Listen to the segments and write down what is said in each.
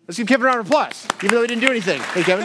Let's give Kevin a round of applause, even though he didn't do anything. Hey, Kevin.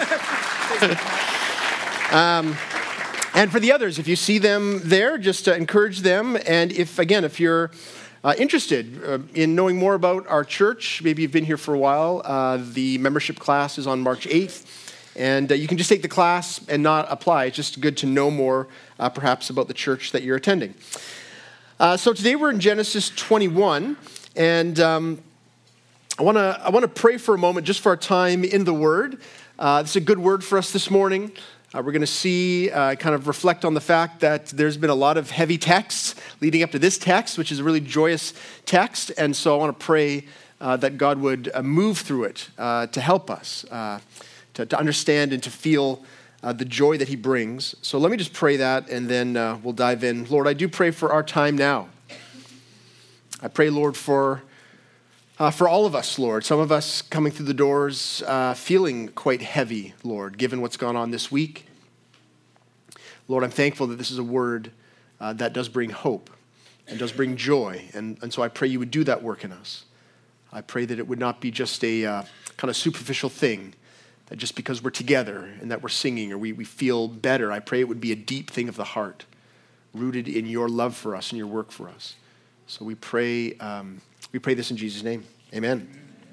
And for the others, if you see them there, just encourage them. And if you're interested in knowing more about our church, maybe you've been here for a while, the membership class is on March 8th. And you can just take the class and not apply. It's just good to know more, perhaps, about the church that you're attending. So today we're in Genesis 21. And I want to pray for a moment just for our time in the Word. This is a good word for us this morning. We're going to see, kind of reflect on the fact that there's been a lot of heavy texts leading up to this text, which is a really joyous text. And so I want to pray that God would move through it to help us, to understand and to feel the joy that he brings. So let me just pray that, and then we'll dive in. Lord, I do pray for our time now. I pray, Lord, for all of us, Lord. Some of us coming through the doors feeling quite heavy, Lord, given what's gone on this week. Lord, I'm thankful that this is a word that does bring hope and does bring joy. And so I pray you would do that work in us. I pray that it would not be just a kind of superficial thing, that just because we're together and that we're singing or we feel better, I pray it would be a deep thing of the heart, rooted in your love for us and your work for us. So we pray this in Jesus' name. Amen.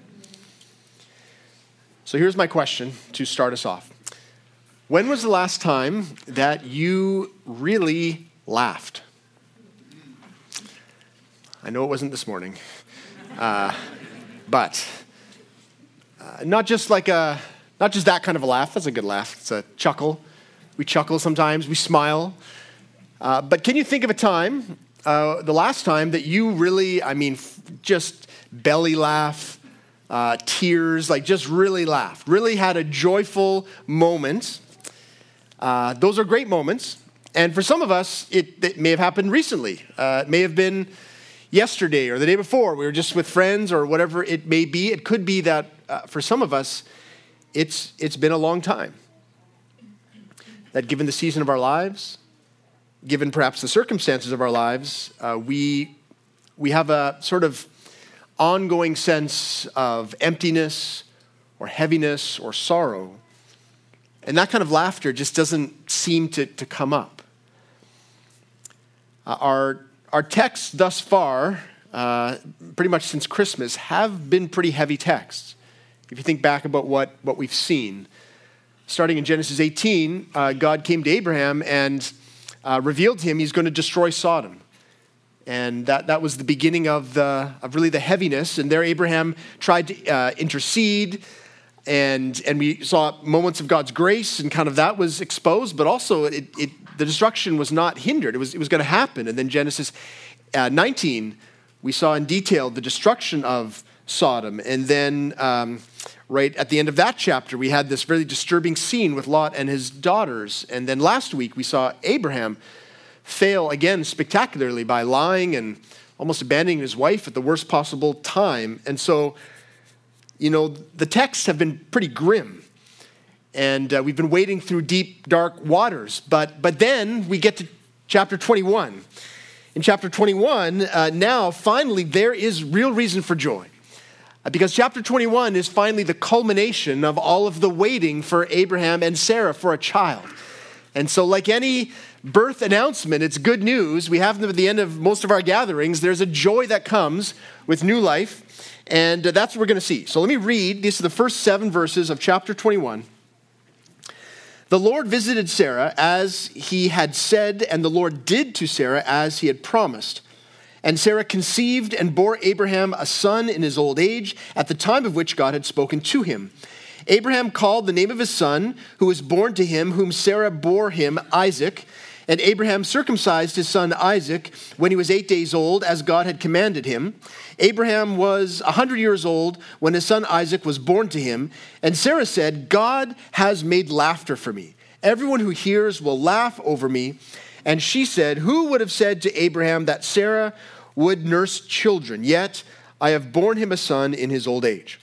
So here's my question to start us off. When was the last time that you really laughed? I know it wasn't this morning, but not just that kind of a laugh. That's a good laugh. It's a chuckle. We chuckle sometimes. We smile. But can you think of a time, the last time that you really, just belly laugh, tears, just really laughed, really had a joyful moment? Those are great moments. And for some of us, it may have happened recently. It may have been yesterday or the day before. We were just with friends or whatever it may be. It could be that for some of us, it's been a long time. That given the season of our lives, given perhaps the circumstances of our lives, we have a sort of ongoing sense of emptiness or heaviness or sorrow. And that kind of laughter just doesn't seem to come up. Our texts thus far, pretty much since Christmas, have been pretty heavy texts. If you think back about what we've seen. Starting in Genesis 18, God came to Abraham and revealed to him he's going to destroy Sodom. And that was the beginning of really the heaviness. And there Abraham tried to intercede, and we saw moments of God's grace, and kind of that was exposed, but also the destruction was not hindered. It was going to happen. And then Genesis 19, we saw in detail the destruction of Sodom. And then right at the end of that chapter, we had this very disturbing scene with Lot and his daughters. And then last week, we saw Abraham fail again spectacularly by lying and almost abandoning his wife at the worst possible time. And so, the texts have been pretty grim. And we've been wading through deep, dark waters. But then we get to chapter 21. In chapter 21, now, finally, there is real reason for joy. Because chapter 21 is finally the culmination of all of the waiting for Abraham and Sarah for a child. And so like any birth announcement, it's good news. We have them at the end of most of our gatherings. There's a joy that comes with new life, and that's what we're going to see. So let me read. These are the first 7 verses of chapter 21. The Lord visited Sarah as he had said, and the Lord did to Sarah as he had promised. And Sarah conceived and bore Abraham a son in his old age, at the time of which God had spoken to him. Abraham called the name of his son, who was born to him, whom Sarah bore him, Isaac. And Abraham circumcised his son Isaac when he was 8 days old, as God had commanded him. Abraham was 100 years old when his son Isaac was born to him. And Sarah said, God has made laughter for me. Everyone who hears will laugh over me. And she said, who would have said to Abraham that Sarah would nurse children? Yet I have borne him a son in his old age.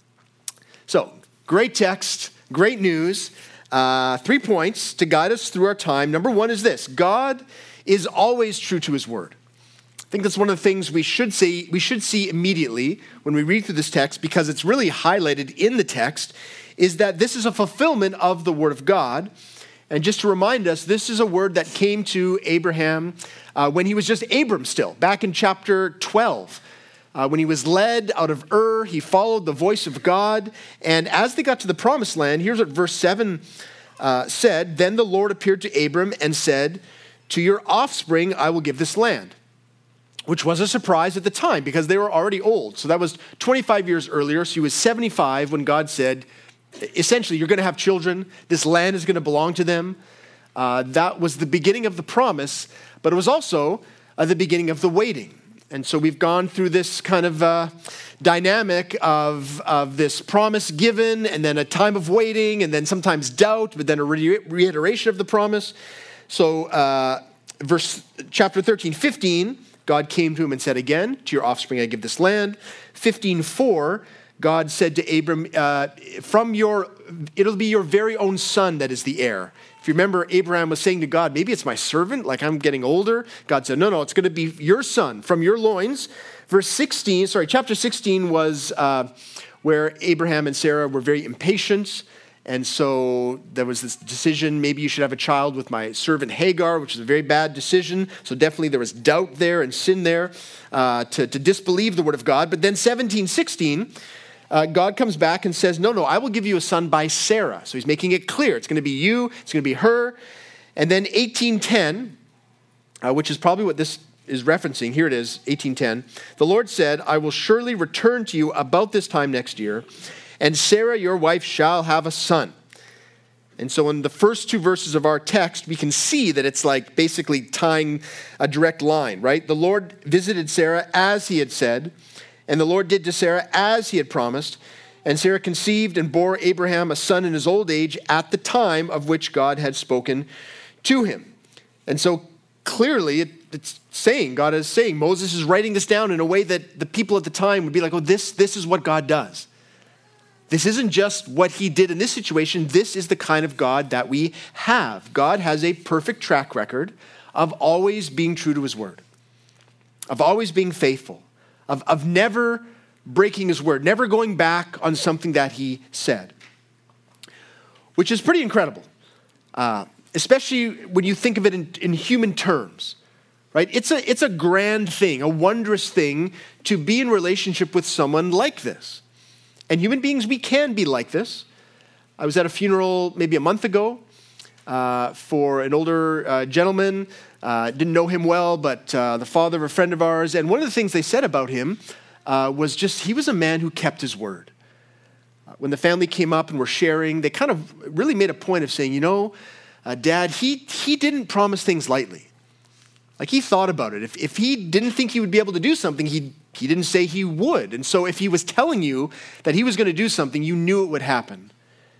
So, great text, great news. 3 points to guide us through our time. Number 1 is this: God is always true to his word. I think that's one of the things we should see immediately when we read through this text, because it's really highlighted in the text, is that this is a fulfillment of the word of God. And just to remind us, this is a word that came to Abraham when he was just Abram still, back in chapter 12. When he was led out of Ur, he followed the voice of God. And as they got to the promised land, here's what verse 7 said, "Then the Lord appeared to Abram and said, 'To your offspring I will give this land,' which was a surprise at the time because they were already old. So that was 25 years earlier. So he was 75 when God said, essentially, you're going to have children. This land is going to belong to them. That was the beginning of the promise, but it was also the beginning of the waiting. And so we've gone through this kind of dynamic of this promise given, and then a time of waiting, and then sometimes doubt, but then a reiteration of the promise. So chapter 13, 15, God came to him and said again, 'To your offspring I give this land.' 15:4, God said to Abram, it'll be your very own son that is the heir. If you remember, Abraham was saying to God, maybe it's my servant, like I'm getting older. God said, no, it's going to be your son from your loins. Chapter 16 was where Abraham and Sarah were very impatient. And so there was this decision, maybe you should have a child with my servant Hagar, which is a very bad decision. So definitely there was doubt there and sin there to disbelieve the word of God. But then 17:16, God comes back and says, no, I will give you a son by Sarah. So he's making it clear. It's going to be you. It's going to be her. And then 18:10, which is probably what this is referencing. Here it is, 18:10. The Lord said, I will surely return to you about this time next year, and Sarah, your wife, shall have a son. And so in the first two verses of our text, we can see that it's like basically tying a direct line, right? The Lord visited Sarah as he had said, and the Lord did to Sarah as he had promised. And Sarah conceived and bore Abraham a son in his old age at the time of which God had spoken to him. And so clearly God is saying, Moses is writing this down in a way that the people at the time would be like, oh, this is what God does. This isn't just what he did in this situation. This is the kind of God that we have. God has a perfect track record of always being true to his word, of always being faithful, of never breaking his word, never going back on something that he said, which is pretty incredible, especially when you think of it in human terms, right? It's a grand thing, a wondrous thing to be in relationship with someone like this. And human beings, we can be like this. I was at a funeral maybe a month ago for an older gentleman. Didn't know him well, but the father of a friend of ours. And one of the things they said about him was just he was a man who kept his word. When the family came up and were sharing, they kind of really made a point of saying, Dad, he didn't promise things lightly. Like he thought about it. If he didn't think he would be able to do something, he didn't say he would. And so if he was telling you that he was going to do something, you knew it would happen.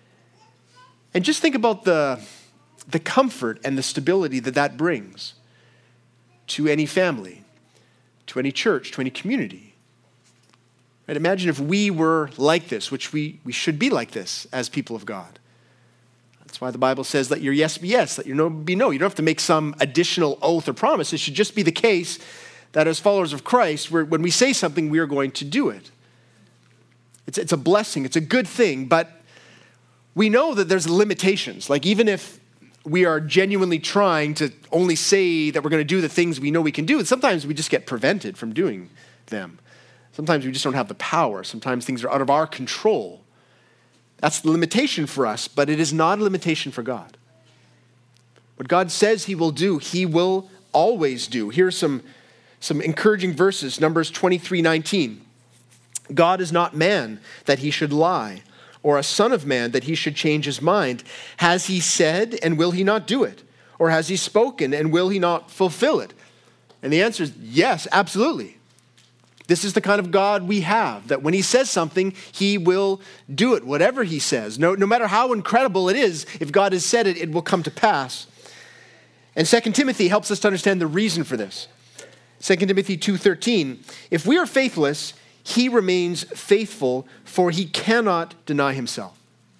And just think about the comfort and the stability that brings to any family, to any church, to any community. Right? Imagine if we were like this, which we should be like this as people of God. That's why the Bible says, let your yes be yes, let your no be no. You don't have to make some additional oath or promise. It should just be the case that as followers of Christ, when we say something, we are going to do it. It's a blessing. It's a good thing. But we know that there's limitations. Like even if we are genuinely trying to only say that we're going to do the things we know we can do, and sometimes we just get prevented from doing them. Sometimes we just don't have the power. Sometimes things are out of our control. That's the limitation for us, but it is not a limitation for God. What God says he will do, he will always do. Here's some encouraging verses. Numbers 23:19. God is not man that he should lie, or a son of man that he should change his mind. Has he said, and will he not do it? Or has he spoken, and will he not fulfill it? And the answer is yes, absolutely. This is the kind of God we have, that when he says something, he will do it, whatever he says. No matter how incredible it is, if God has said it, it will come to pass. And 2 Timothy helps us to understand the reason for this. 2 Timothy 2:13, if we are faithless, he remains faithful, for he cannot deny himself.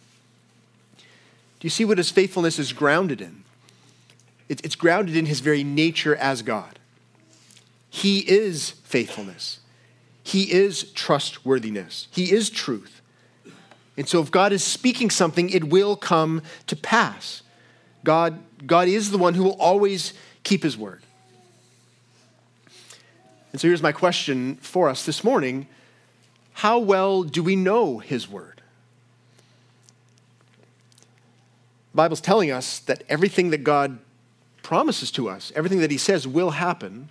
Do you see what his faithfulness is grounded in? It's grounded in his very nature as God. He is faithfulness. He is trustworthiness. He is truth. And so if God is speaking something, it will come to pass. God is the one who will always keep his word. And so here's my question for us this morning. How well do we know his word? The Bible's telling us that everything that God promises to us, everything that he says will happen.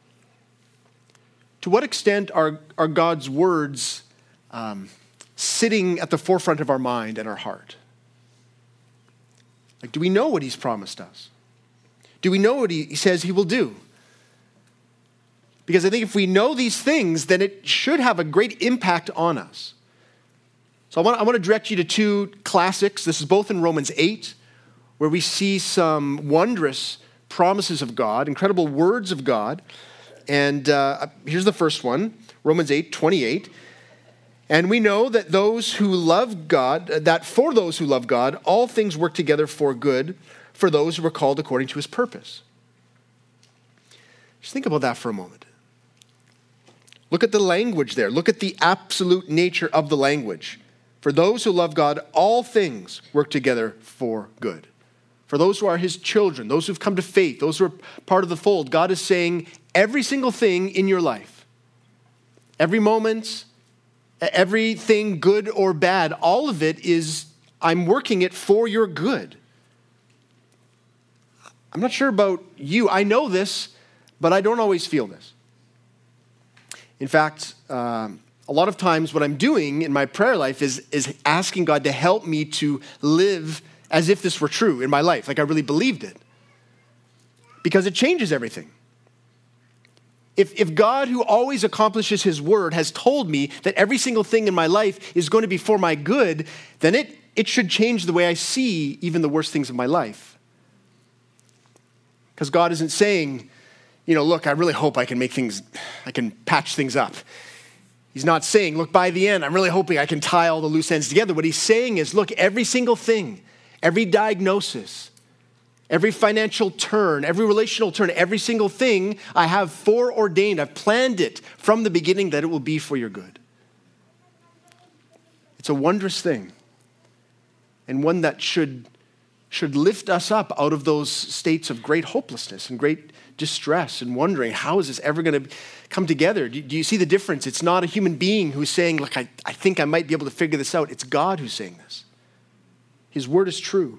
To what extent are God's words sitting at the forefront of our mind and our heart? Like, do we know what he's promised us? Do we know what he says he will do? Because I think if we know these things, then it should have a great impact on us. So I want to direct you to two classics. This is both in Romans 8, where we see some wondrous promises of God, incredible words of God. And here's the first one, Romans 8:28. And we know that those who love God, that for those who love God, all things work together for good, for those who are called according to his purpose. Just think about that for a moment. Look at the language there. Look at the absolute nature of the language. For those who love God, all things work together for good. For those who are his children, those who've come to faith, those who are part of the fold, God is saying every single thing in your life, every moment, everything good or bad, all of it is, I'm working it for your good. I'm not sure about you. I know this, but I don't always feel this. In fact, a lot of times what I'm doing in my prayer life is asking God to help me to live as if this were true in my life, like I really believed it. Because it changes everything. If God, who always accomplishes his word, has told me that every single thing in my life is going to be for my good, then it should change the way I see even the worst things of my life. Because God isn't saying, look, I really hope I can patch things up. He's not saying, look, by the end, I'm really hoping I can tie all the loose ends together. What he's saying is, look, every single thing, every diagnosis, every financial turn, every relational turn, every single thing I have foreordained, I've planned it from the beginning that it will be for your good. It's a wondrous thing, and one that should lift us up out of those states of great hopelessness and great distress and wondering, how is this ever going to come together? Do you see the difference? It's not a human being who's saying, look, I think I might be able to figure this out. It's God who's saying this. His word is true.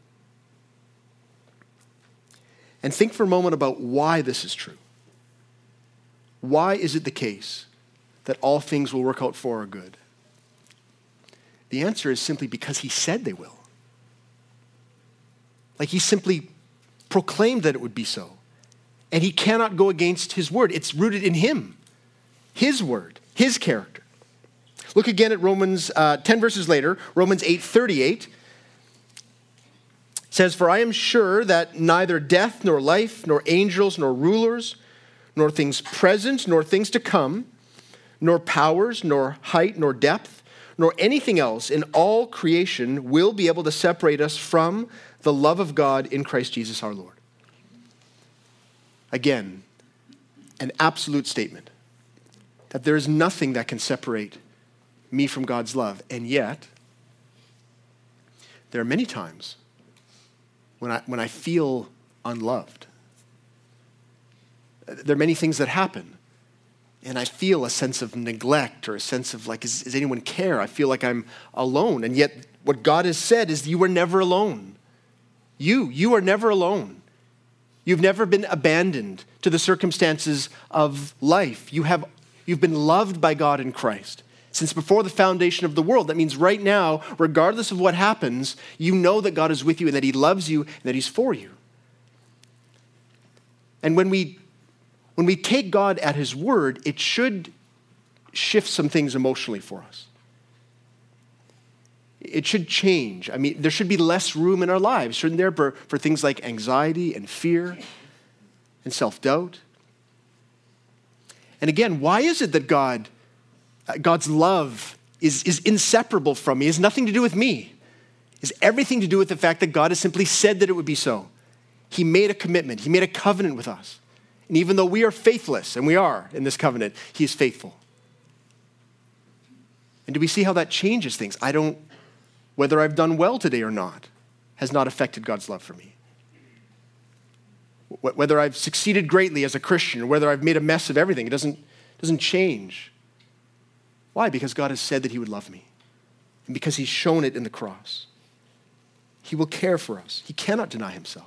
And think for a moment about why this is true. Why is it the case that all things will work out for our good? The answer is simply because he said they will. Like he simply proclaimed that it would be so. And he cannot go against his word. It's rooted in him, his word, his character. Look again at Romans 10 verses later, Romans 8:38. Says, for I am sure that neither death, nor life, nor angels, nor rulers, nor things present, nor things to come, nor powers, nor height, nor depth, nor anything else in all creation will be able to separate us from the love of God in Christ Jesus our Lord. Again, an absolute statement that there is nothing that can separate me from God's love. And yet, there are many times when I feel unloved. There are many things that happen, and I feel a sense of neglect or a sense of does anyone care? I feel like I'm alone, and yet what God has said is you are never alone. You are never alone. You've never been abandoned to the circumstances of life. You've been loved by God in Christ. Since before the foundation of the world. That means right now, regardless of what happens, you know that God is with you and that he loves you and that he's for you. And when we take God at his word, it should shift some things emotionally for us. It should change. I mean, there should be less room in our lives, shouldn't there, for things like anxiety and fear and self-doubt? And again, why is it that God's love is inseparable from me? It has nothing to do with me. It has everything to do with the fact that God has simply said that it would be so. He made a commitment. He made a covenant with us. And And even though we are faithless, and we are in this covenant, he is faithful. And do we see how that changes things? Whether I've done well today or not, has not affected God's love for me. Whether I've succeeded greatly as a Christian or whether I've made a mess of everything, it doesn't change. Why? Because God has said that he would love me. And because he's shown it in the cross. He will care for us. He cannot deny himself.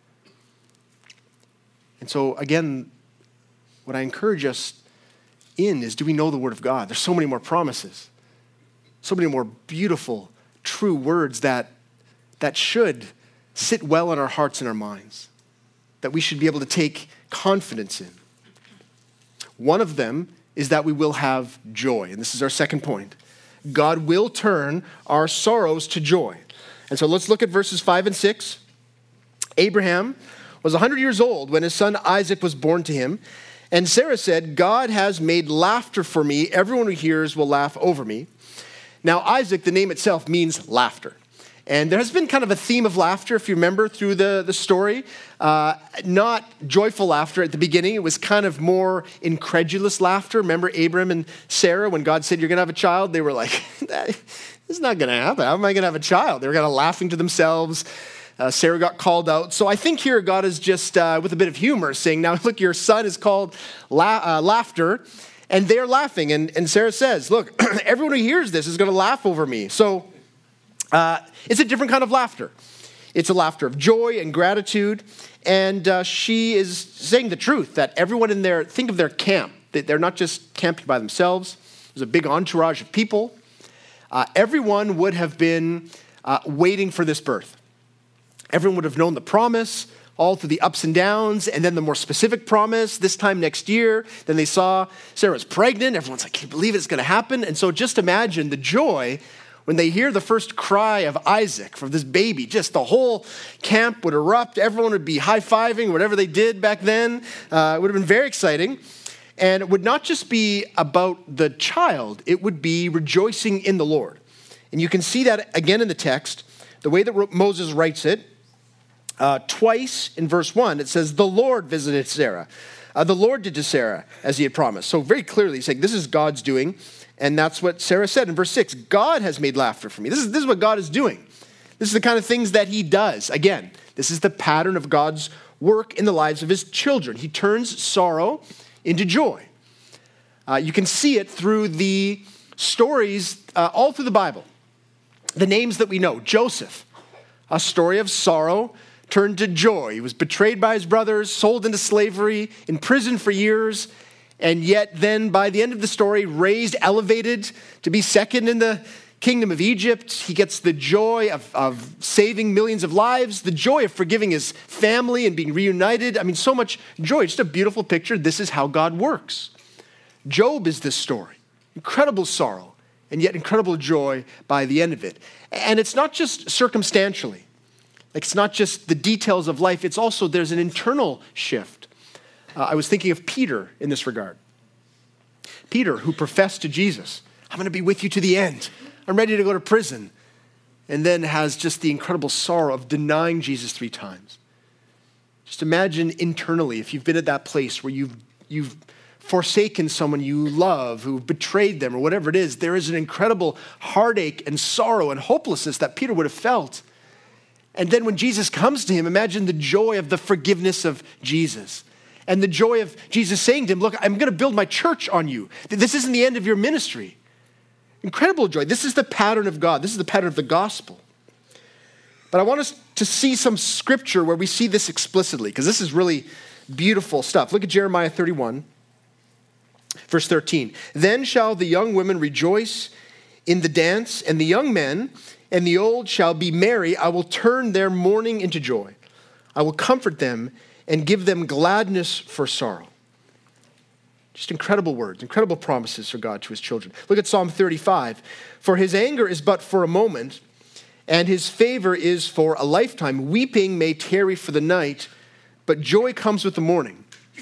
And so again, what I encourage us in is, do we know the Word of God? There's so many more promises. So many more beautiful, true words that should sit well in our hearts and our minds, that we should be able to take confidence in. One of them is that we will have joy, and this is our second point. God will turn our sorrows to joy. And so let's look at verses 5 and 6. Abraham was 100 years old when his son Isaac was born to him, and Sarah said, God has made laughter for me. Everyone who hears will laugh over me. Now, Isaac, the name itself, means laughter. And there has been kind of a theme of laughter, if you remember, through the story. Not joyful laughter at the beginning. It was kind of more incredulous laughter. Remember Abram and Sarah, when God said, you're going to have a child? They were like, this is not going to happen. How am I going to have a child? They were kind of laughing to themselves. Sarah got called out. So I think here God is just, with a bit of humor, saying, now look, your son is called laughter. And they're laughing. And Sarah says, look, everyone who hears this is going to laugh over me. So it's a different kind of laughter. It's a laughter of joy and gratitude. And she is saying the truth, that everyone in there, think of their camp. They're not just camping by themselves. There's a big entourage of people. Everyone would have been waiting for this birth. Everyone would have known the promise, all through the ups and downs, and then the more specific promise, this time next year. Then they saw Sarah's pregnant. Everyone's like, can you believe it's going to happen? And so just imagine the joy when they hear the first cry of Isaac from this baby. Just the whole camp would erupt. Everyone would be high-fiving, whatever they did back then. It would have been very exciting. And it would not just be about the child. It would be rejoicing in the Lord. And you can see that again in the text, the way that Moses writes it. Twice in verse 1, it says, the Lord visited Sarah. The Lord did to Sarah as he had promised. So very clearly, he's saying, this is God's doing. And that's what Sarah said in verse 6. God has made laughter for me. This is what God is doing. This is the kind of things that he does. Again, this is the pattern of God's work in the lives of his children. He turns sorrow into joy. You can see it through the stories all through the Bible. The names that we know. Joseph, a story of sorrow turned to joy. He was betrayed by his brothers, sold into slavery, in prison for years, and yet then by the end of the story, raised, elevated to be second in the kingdom of Egypt. He gets the joy of saving millions of lives, the joy of forgiving his family and being reunited. I mean, so much joy. Just a beautiful picture. This is how God works. Job is this story. Incredible sorrow, and yet incredible joy by the end of it. And it's not just circumstantially. It's not just the details of life. It's also, there's an internal shift. I was thinking of Peter in this regard. Peter, who professed to Jesus, I'm going to be with you to the end. I'm ready to go to prison. And then has just the incredible sorrow of denying Jesus 3 times. Just imagine internally, if you've been at that place where you've forsaken someone you love, who betrayed them or whatever it is, there is an incredible heartache and sorrow and hopelessness that Peter would have felt. And then when Jesus comes to him, imagine the joy of the forgiveness of Jesus. And the joy of Jesus saying to him, look, I'm going to build my church on you. This isn't the end of your ministry. Incredible joy. This is the pattern of God. This is the pattern of the gospel. But I want us to see some scripture where we see this explicitly, because this is really beautiful stuff. Look at Jeremiah 31, verse 13. Then shall the young women rejoice in the dance, and the young men and the old shall be merry. I will turn their mourning into joy. I will comfort them and give them gladness for sorrow. Just incredible words, incredible promises for God to his children. Look at Psalm 35. For his anger is but for a moment, and his favor is for a lifetime. Weeping may tarry for the night, but joy comes with the morning.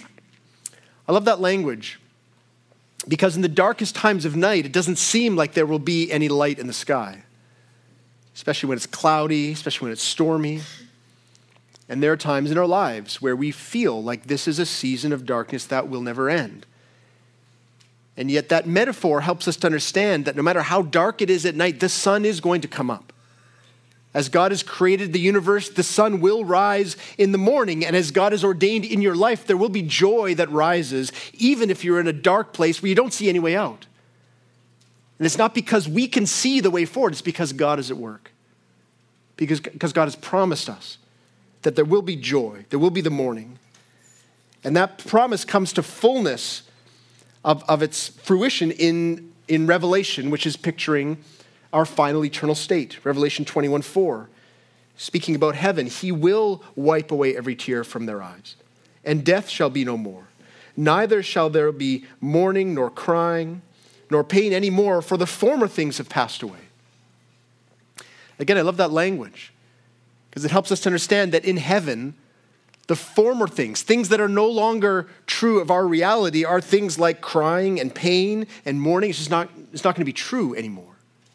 I love that language, because in the darkest times of night, it doesn't seem like there will be any light in the sky. Especially when it's cloudy, especially when it's stormy. And there are times in our lives where we feel like this is a season of darkness that will never end. And yet that metaphor helps us to understand that no matter how dark it is at night, the sun is going to come up. As God has created the universe, the sun will rise in the morning. And as God has ordained in your life, there will be joy that rises, even if you're in a dark place where you don't see any way out. And it's not because we can see the way forward, it's because God is at work. Because God has promised us that there will be joy, there will be the morning. And that promise comes to fullness of its fruition in Revelation, which is picturing our final eternal state. Revelation 21:4, speaking about heaven, he will wipe away every tear from their eyes, and death shall be no more. Neither shall there be mourning, nor crying, nor pain any more, for the former things have passed away. Again, I love that language, because it helps us to understand that in heaven, the former things that are no longer true of our reality, are things like crying and pain and mourning. It's not going to be true anymore.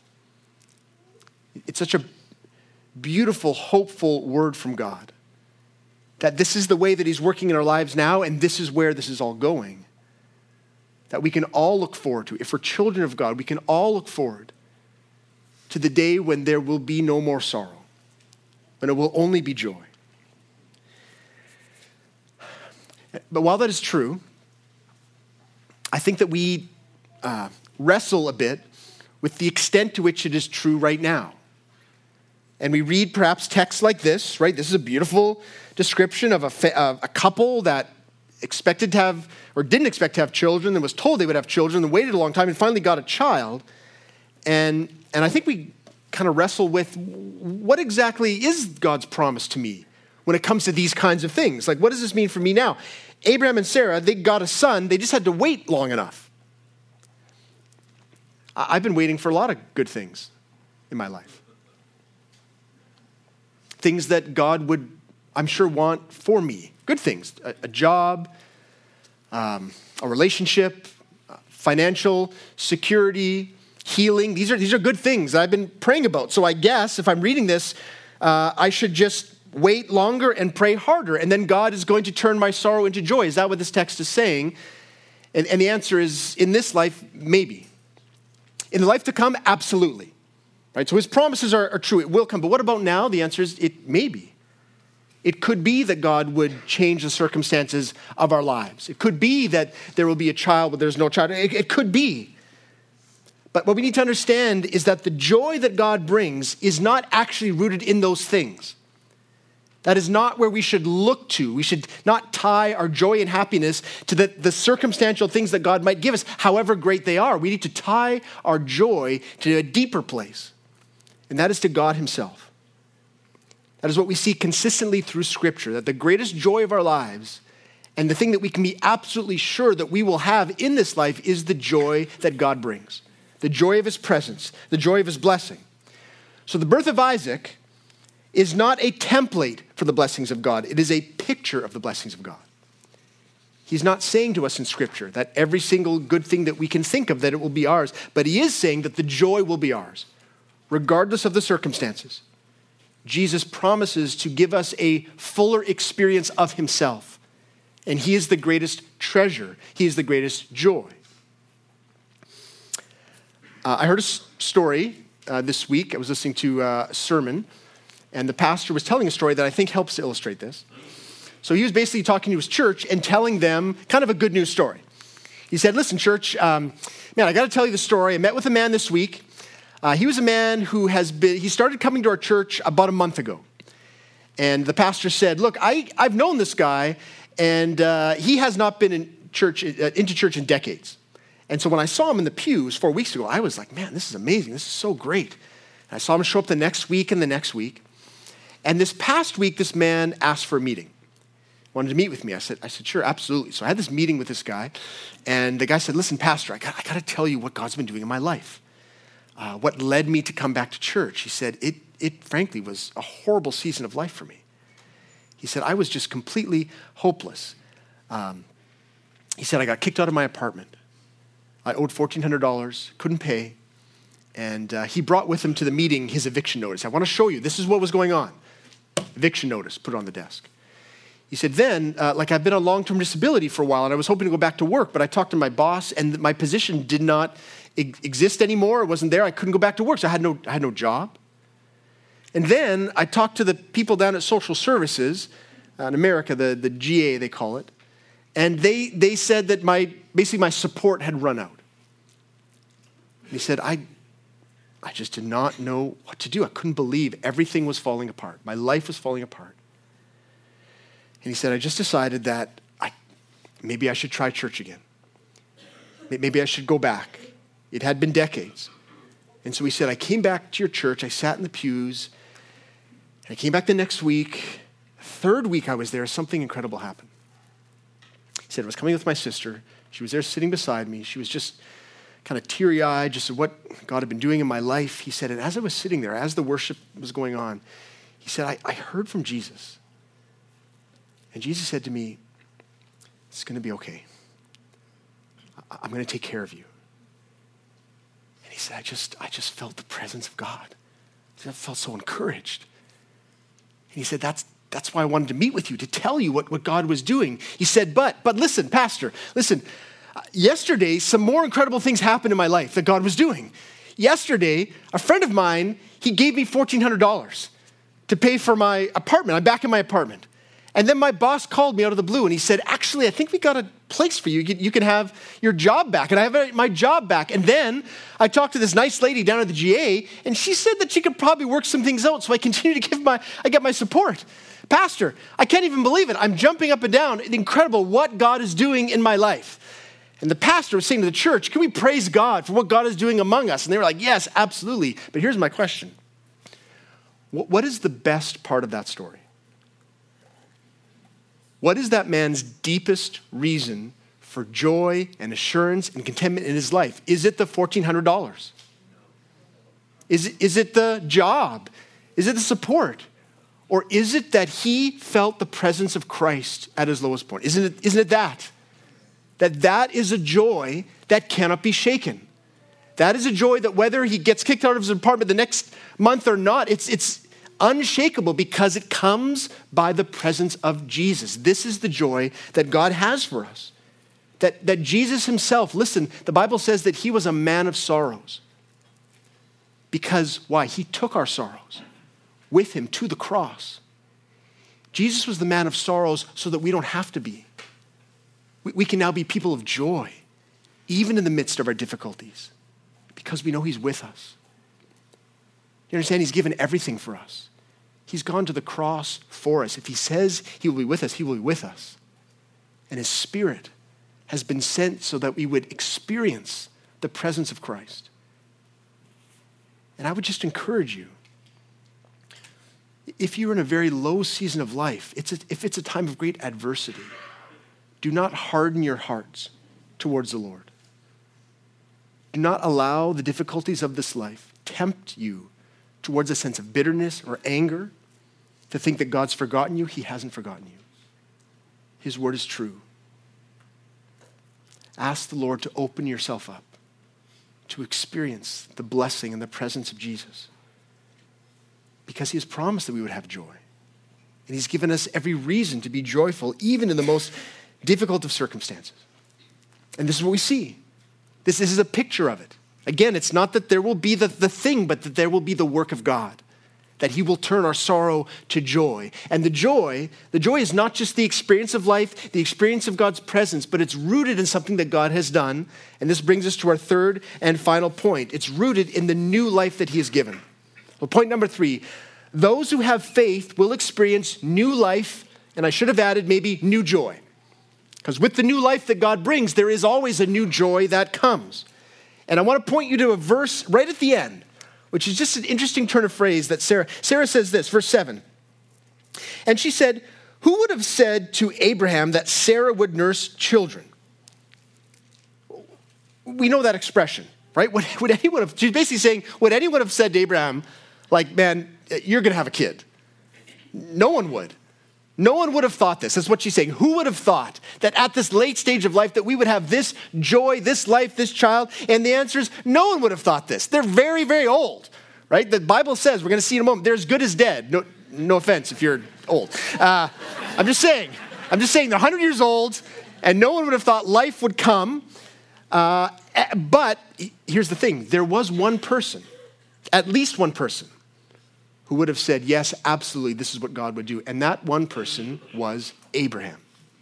It's such a beautiful, hopeful word from God, that this is the way that he's working in our lives now, and this is where this is all going. That we can all look forward to. If we're children of God, we can all look forward to the day when there will be no more sorrow, when it will only be joy. But while that is true, I think that we wrestle a bit with the extent to which it is true right now. And we read perhaps texts like this, right? This is a beautiful description of a couple that expected to have, or didn't expect to have children, and was told they would have children, and waited a long time, and finally got a child. And I think we kind of wrestle with, what exactly is God's promise to me when it comes to these kinds of things? Like, what does this mean for me now? Abraham and Sarah, they got a son. They just had to wait long enough. I've been waiting for a lot of good things in my life. Things that God would, I'm sure, want for me. Good things. A job, a relationship, financial security, healing. These are good things that I've been praying about. So I guess if I'm reading this, I should just wait longer and pray harder, and then God is going to turn my sorrow into joy. Is that what this text is saying? And the answer is, in this life, maybe. In the life to come, absolutely. Right? So his promises are true. It will come. But what about now? The answer is, it may be. It could be that God would change the circumstances of our lives. It could be that there will be a child, but there's no child. It could be. But what we need to understand is that the joy that God brings is not actually rooted in those things. That is not where we should look to. We should not tie our joy and happiness to the circumstantial things that God might give us, however great they are. We need to tie our joy to a deeper place, and that is to God himself. That is what we see consistently through Scripture, that the greatest joy of our lives, and the thing that we can be absolutely sure that we will have in this life, is the joy that God brings, the joy of his presence, the joy of his blessing. So the birth of Isaac is not a template for the blessings of God. It is a picture of the blessings of God. He's not saying to us in Scripture that every single good thing that we can think of, that it will be ours, but he is saying that the joy will be ours, regardless of the circumstances. Jesus promises to give us a fuller experience of himself, and he is the greatest treasure. He is the greatest joy. I heard a story this week. I was listening to a sermon, and the pastor was telling a story that I think helps to illustrate this. So he was basically talking to his church and telling them kind of a good news story. He said, listen, church, man, I got to tell you the story. I met with a man this week. He was a man who he started coming to our church about a month ago. And the pastor said, look, I've known this guy, and he has not been into church in decades. And so when I saw him in the pews 4 weeks ago, I was like, man, this is amazing. This is so great. And I saw him show up the next week and the next week. And this past week, this man asked for a meeting. Wanted to meet with me. I said, sure, absolutely. So I had this meeting with this guy, and the guy said, listen, pastor, I got to tell you what God's been doing in my life. What led me to come back to church. He said, it frankly was a horrible season of life for me. He said, I was just completely hopeless. He said, I got kicked out of my apartment. I owed $1,400, couldn't pay. And he brought with him to the meeting his eviction notice. I want to show you, this is what was going on. eviction notice, put it on the desk. He said, then, I've been on long-term disability for a while, and I was hoping to go back to work, but I talked to my boss, and my position did not exist anymore. It wasn't there. I couldn't go back to work, so I had no job. And then I talked to the people down at Social Services in America, the GA they call it, and they said that my support had run out. And he said, I just did not know what to do. I couldn't believe everything was falling apart. My life was falling apart. And he said, I just decided that maybe I should try church again. Maybe I should go back. It had been decades. And so he said, I came back to your church. I sat in the pews. And I came back the next week. The third week I was there, something incredible happened. He said, I was coming with my sister. She was there sitting beside me. She was just kind of teary-eyed, just at what God had been doing in my life. He said, and as I was sitting there, as the worship was going on, he said, I heard from Jesus. And Jesus said to me, it's going to be okay. I'm going to take care of you. And he said, I just felt the presence of God. I felt so encouraged. And he said, that's why I wanted to meet with you, to tell you what God was doing. He said, but listen, Pastor, listen, yesterday, some more incredible things happened in my life that God was doing. Yesterday, a friend of mine, he gave me $1,400 to pay for my apartment. I'm back in my apartment. And then my boss called me out of the blue and he said, actually, I think we got a place for you. You can have your job back. And I have my job back. And then I talked to this nice lady down at the GA and she said that she could probably work some things out. So I continue to get my support. Pastor, I can't even believe it. I'm jumping up and down. It's incredible what God is doing in my life. And the pastor was saying to the church, can we praise God for what God is doing among us? And they were like, yes, absolutely. But here's my question. What is the best part of that story? What is that man's deepest reason for joy and assurance and contentment in his life? Is it the $1,400? Is it the job? Is it the support? Or is it that he felt the presence of Christ at his lowest point? Isn't it that? That is a joy that cannot be shaken. That is a joy that whether he gets kicked out of his apartment the next month or not, it's unshakable because it comes by the presence of Jesus. This is the joy that God has for us. That Jesus himself, listen, the Bible says that he was a man of sorrows. Because why? He took our sorrows with him to the cross. Jesus was the man of sorrows so that we don't have to be. We can now be people of joy, even in the midst of our difficulties, because we know he's with us. You understand? He's given everything for us. He's gone to the cross for us. If he says he will be with us, he will be with us. And his Spirit has been sent so that we would experience the presence of Christ. And I would just encourage you, if you're in a very low season of life, if it's a time of great adversity, do not harden your hearts towards the Lord. Do not allow the difficulties of this life tempt you towards a sense of bitterness or anger, to think that God's forgotten you. He hasn't forgotten you. His word is true. Ask the Lord to open yourself up to experience the blessing and the presence of Jesus, because he has promised that we would have joy. And he's given us every reason to be joyful, even in the most difficult of circumstances. And this is what we see. This is a picture of it. Again, it's not that there will be the thing, but that there will be the work of God, that he will turn our sorrow to joy. And the joy is not just the experience of life, the experience of God's presence, but it's rooted in something that God has done. And this brings us to our third and final point. It's rooted in the new life that he has given. Well, point number 3, those who have faith will experience new life, and I should have added maybe new joy. Because with the new life that God brings, there is always a new joy that comes. And I want to point you to a verse right at the end, which is just an interesting turn of phrase that Sarah says this, verse 7. And she said, who would have said to Abraham that Sarah would nurse children? We know that expression, right? Would anyone have, she's basically saying, would anyone have said to Abraham, like, man, you're going to have a kid? No one would. No one would have thought this. That's what she's saying. Who would have thought that at this late stage of life that we would have this joy, this life, this child? And the answer is no one would have thought this. They're very, very old, right? The Bible says, we're going to see in a moment, they're as good as dead. No offense if you're old. I'm just saying they're 100 years old, and no one would have thought life would come. But here's the thing. There was one person, at least one person, who would have said, yes, absolutely, this is what God would do. And that one person was Abraham.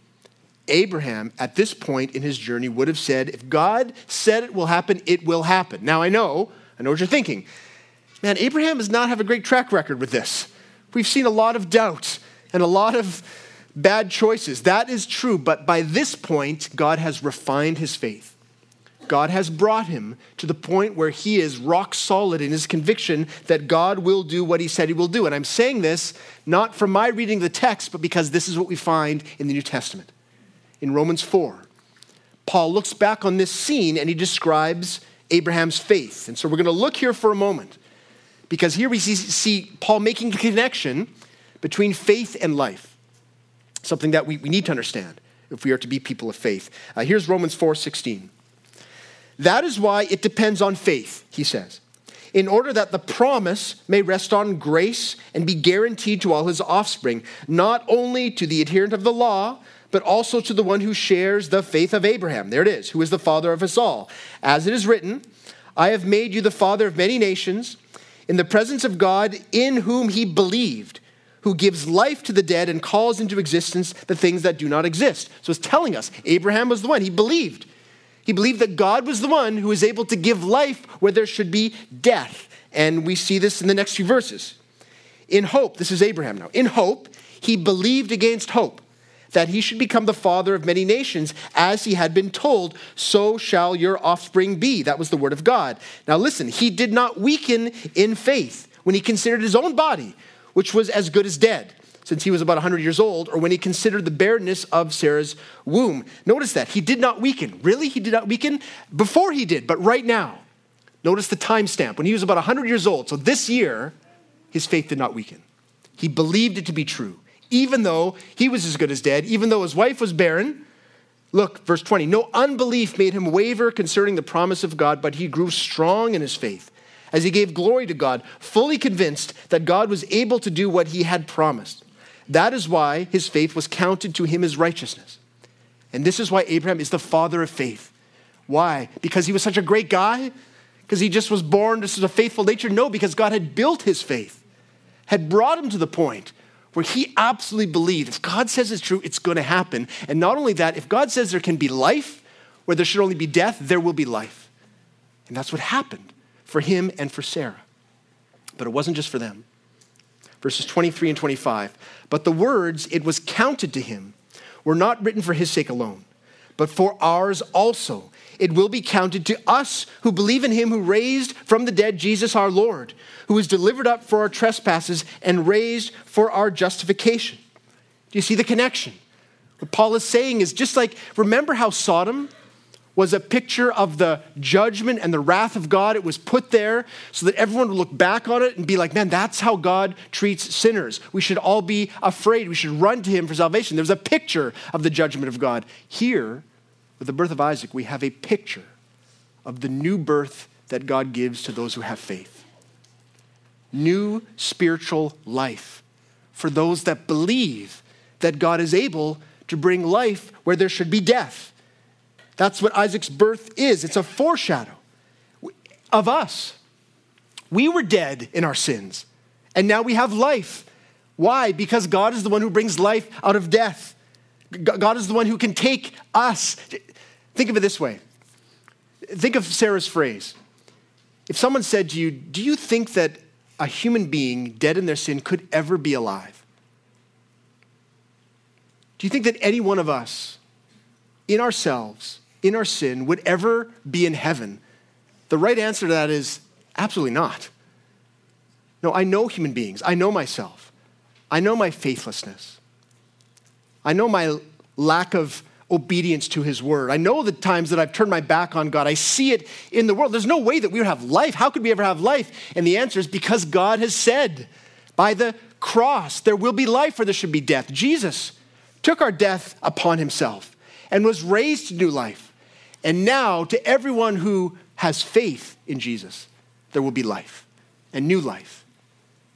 Abraham, at this point in his journey, would have said, if God said it will happen, it will happen. Now, I know what you're thinking. Man, Abraham does not have a great track record with this. We've seen a lot of doubt and a lot of bad choices. That is true, but by this point, God has refined his faith. God has brought him to the point where he is rock solid in his conviction that God will do what he said he will do. And I'm saying this not from my reading the text, but because this is what we find in the New Testament. In Romans 4, Paul looks back on this scene and he describes Abraham's faith. And so we're going to look here for a moment, because here we see Paul making a connection between faith and life, something that we need to understand if we are to be people of faith. Here's Romans 4:16. That is why it depends on faith, he says, in order that the promise may rest on grace and be guaranteed to all his offspring, not only to the adherent of the law, but also to the one who shares the faith of Abraham. There it is, who is the father of us all. As it is written, I have made you the father of many nations, in the presence of God, in whom he believed, who gives life to the dead and calls into existence the things that do not exist. So it's telling us Abraham was the one. He believed. He believed that God was the one who is able to give life where there should be death. And we see this in the next few verses. In hope, this is Abraham now. In hope, he believed against hope, that he should become the father of many nations, as he had been told, so shall your offspring be. That was the word of God. Now listen, he did not weaken in faith when he considered his own body, which was as good as dead, since he was about 100 years old, or when he considered the barrenness of Sarah's womb. Notice that. He did not weaken. Really? He did not weaken? Before he did, but right now. Notice the timestamp. When he was about 100 years old, so this year, his faith did not weaken. He believed it to be true, even though he was as good as dead, even though his wife was barren. Look, verse 20. No unbelief made him waver concerning the promise of God, but he grew strong in his faith, as he gave glory to God, fully convinced that God was able to do what he had promised. That is why his faith was counted to him as righteousness. And this is why Abraham is the father of faith. Why? Because he was such a great guy? Because he just was born just as a faithful nature? No, because God had built his faith, had brought him to the point where he absolutely believed if God says it's true, it's going to happen. And not only that, if God says there can be life where there should only be death, there will be life. And that's what happened for him and for Sarah. But it wasn't just for them. Verses 23 and 25. But the words, it was counted to him, were not written for his sake alone, but for ours also. It will be counted to us who believe in him who raised from the dead Jesus our Lord, who was delivered up for our trespasses and raised for our justification. Do you see the connection? What Paul is saying is just like, remember how Sodom was a picture of the judgment and the wrath of God. It was put there so that everyone would look back on it and be like, man, that's how God treats sinners. We should all be afraid. We should run to him for salvation. There's a picture of the judgment of God. Here, with the birth of Isaac, we have a picture of the new birth that God gives to those who have faith. New spiritual life for those that believe that God is able to bring life where there should be death. That's what Isaac's birth is. It's a foreshadow of us. We were dead in our sins, and now we have life. Why? Because God is the one who brings life out of death. God is the one who can take us. Think of it this way. Think of Sarah's phrase. If someone said to you, do you think that a human being dead in their sin could ever be alive? Do you think that any one of us, in ourselves, in our sin, would ever be in heaven? The right answer to that is absolutely not. No, I know human beings. I know myself. I know my faithlessness. I know my lack of obedience to his word. I know the times that I've turned my back on God. I see it in the world. There's no way that we would have life. How could we ever have life? And the answer is because God has said by the cross, there will be life or there should be death. Jesus took our death upon himself and was raised to new life. And now to everyone who has faith in Jesus, there will be life and new life.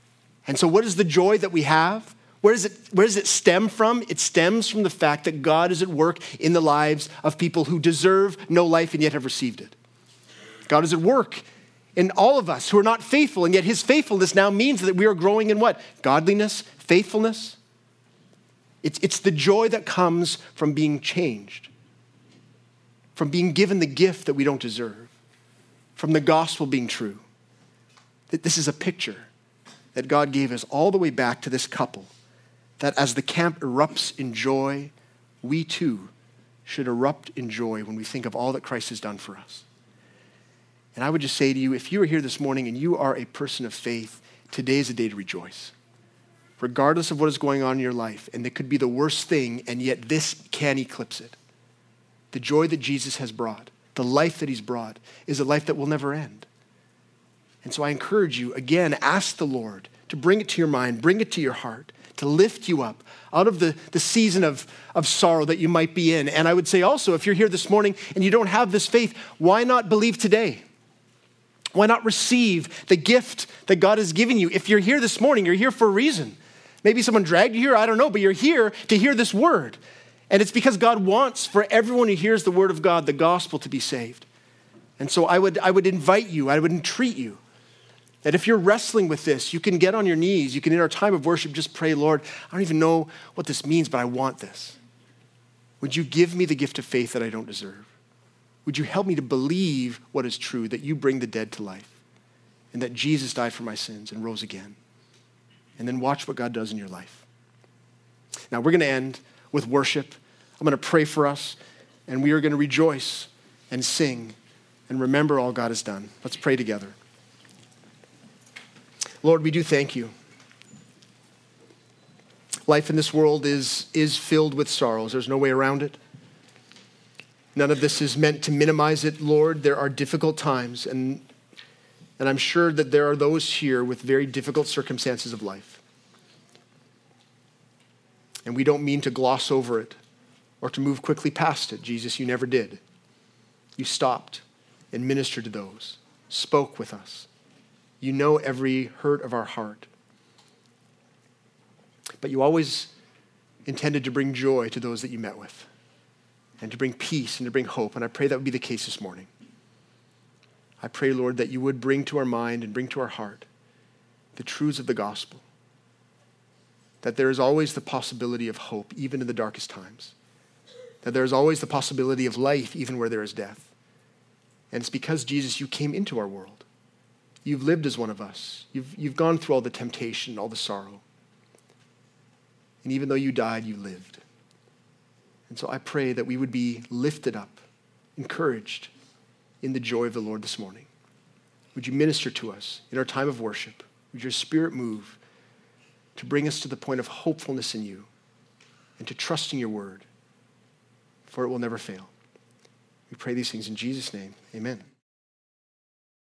And so what is the joy that we have? Where does it stem from? It stems from the fact that God is at work in the lives of people who deserve no life and yet have received it. God is at work in all of us who are not faithful, and yet his faithfulness now means that we are growing in what? Godliness, faithfulness. It's the joy that comes from being changed, from being given the gift that we don't deserve, from the gospel being true. That this is a picture that God gave us all the way back to this couple, that as the camp erupts in joy, we too should erupt in joy when we think of all that Christ has done for us. And I would just say to you, if you are here this morning and you are a person of faith, today is a day to rejoice. Regardless of what is going on in your life, and it could be the worst thing, and yet this can eclipse it. The joy that Jesus has brought, the life that he's brought, is a life that will never end. And so I encourage you, again, ask the Lord to bring it to your mind, bring it to your heart, to lift you up out of the season of sorrow that you might be in. And I would say also, if you're here this morning and you don't have this faith, why not believe today? Why not receive the gift that God has given you? If you're here this morning, you're here for a reason. Maybe someone dragged you here, I don't know, but you're here to hear this word. And it's because God wants for everyone who hears the word of God, the gospel, to be saved. And so I would invite you, I would entreat you, that if you're wrestling with this, you can get on your knees. You can, in our time of worship, just pray, Lord, I don't even know what this means, but I want this. Would you give me the gift of faith that I don't deserve? Would you help me to believe what is true, that you bring the dead to life and that Jesus died for my sins and rose again? And then watch what God does in your life. Now, we're going to end with worship. I'm going to pray for us, and we are going to rejoice and sing and remember all God has done. Let's pray together. Lord, we do thank you. Life in this world is filled with sorrows. There's no way around it. None of this is meant to minimize it, Lord. There are difficult times, and I'm sure that there are those here with very difficult circumstances of life. And we don't mean to gloss over it or to move quickly past it. Jesus, you never did. You stopped and ministered to those, spoke with us. You know every hurt of our heart. But you always intended to bring joy to those that you met with, and to bring peace and to bring hope. And I pray that would be the case this morning. I pray, Lord, that you would bring to our mind and bring to our heart the truths of the gospel, that there is always the possibility of hope, even in the darkest times, that there is always the possibility of life, even where there is death. And it's because, Jesus, you came into our world. You've lived as one of us. You've gone through all the temptation, all the sorrow. And even though you died, you lived. And so I pray that we would be lifted up, encouraged in the joy of the Lord this morning. Would you minister to us in our time of worship? Would your Spirit move to bring us to the point of hopefulness in you and to trusting your word, for it will never fail. We pray these things in Jesus' name. Amen.